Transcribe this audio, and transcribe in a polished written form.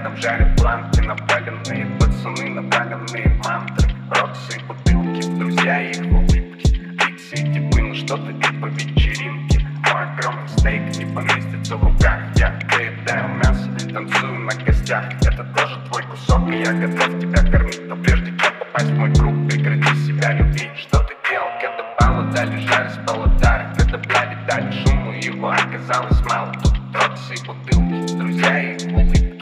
рядом жарят планки, напаленные пацаны, напаленные мантры. Роксы и бутылки, друзья и их улыбки. Иксы и типы, ну что ты и по вечеринке. Мой огромный стейк не поместится в руках. Я доедаю мясо, танцую на костях. Это тоже твой кусок, и я готов тебя кормить. Но прежде чем попасть в мой круг, прекрати себя любить. Что ты делал, когда пало, дали жарь, спал удар. Когда бляди дали шуму, его оказалось мало. Тут роксы и бутылки, друзья и их улыбки.